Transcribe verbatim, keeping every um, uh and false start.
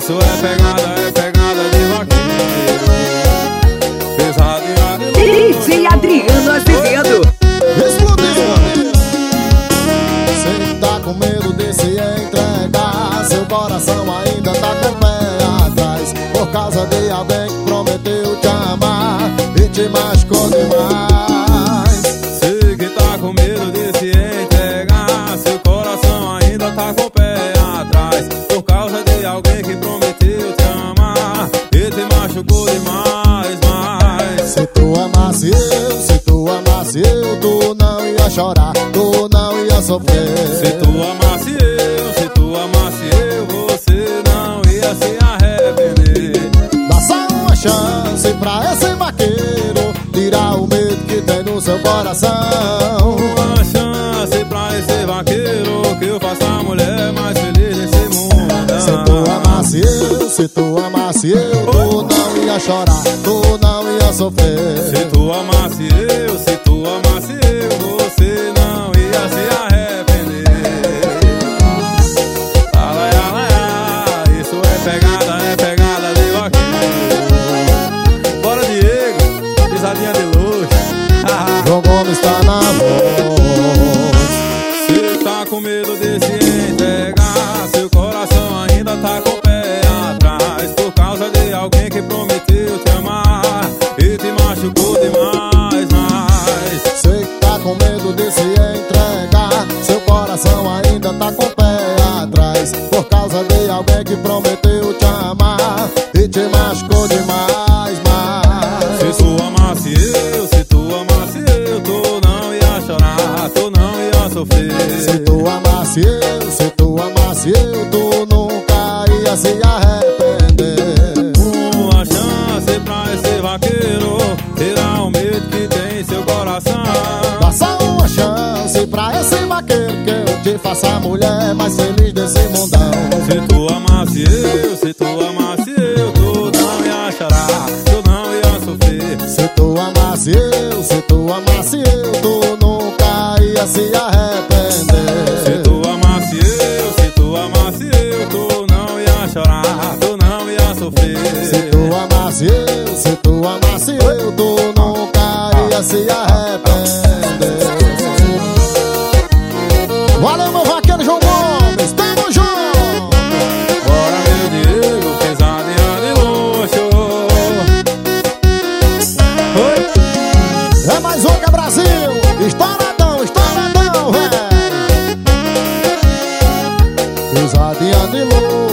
Isso é pegada, é pegada de vaqueiro. Pesadinha de D J Adriano Azevedo. Explodiu. Cê tá com medo de se entregar, seu coração ainda tá com o pé atrás, por causa de alguém que prometeu te amar e te machucou demais. Sei que tá com medo de se entregar, seu coração ainda tá com o pé atrás, por causa de alguém que prometeu te amar e te machucou demais, mas se tu amasse eu, se tu amasse eu, tu não ia chorar, tu não ia sofrer. se tu amasse eu, se tu amasse eu, você não ia se arrepender. Dá só uma chance pra esse vaqueiro tirar o medo que tem no seu coração. Uma chance pra esse vaqueiro, que eu faça a mulher mais feliz nesse mundo. Se tu amasse eu, se tu amasse eu, tu não ia chorar, tu não ia sofrer. Se tu amasse eu, se tu amasse eu, você não ia se arrepender. Ala, ala, ala, isso é pegada, é pegada de vaqueiro. Bora, Diego, pisadinha de luxo. João Gomes tá na voz. Cê tá com medo de se entregar, seu coração ainda tá com o pé atrás, por causa de alguém que prometeu te amar e te machucou demais, mas Cê tá com medo de se entregar, seu coração ainda tá com o pé atrás, por causa de alguém que prometeu te amar e te machucou demais, mas se tu amasse eu, se tu amasse eu, tu não ia chorar, tu não ia sofrer. se tu amasse eu, se tu amasse eu, tu nunca ia se arrepender. Uma chance pra esse vaqueiro tirar o medo que tem em seu coração. Dá só uma chance pra esse vaqueiro, que eu te faça a mulher mais feliz desse mundão. Se tu amasse eu, se tu amasse eu, tu não ia chorar, tu não ia sofrer. Se tu amasse eu, se tu amasse eu, tu nunca ia se arrepender. Se tu amasse eu, se tu amasse eu, tu não ia chorar, tu não ia sofrer. Se tu amasse eu, se tu amasse eu, tu nunca ia se arrepender. Valeu, meu vaqueiro João Gomes, tamo junto! Bora, meu Diego, pesadinha de luxo. Oi. É mais um que é Brasil, estouradão, estouradão, véi. Pesadinha de luz.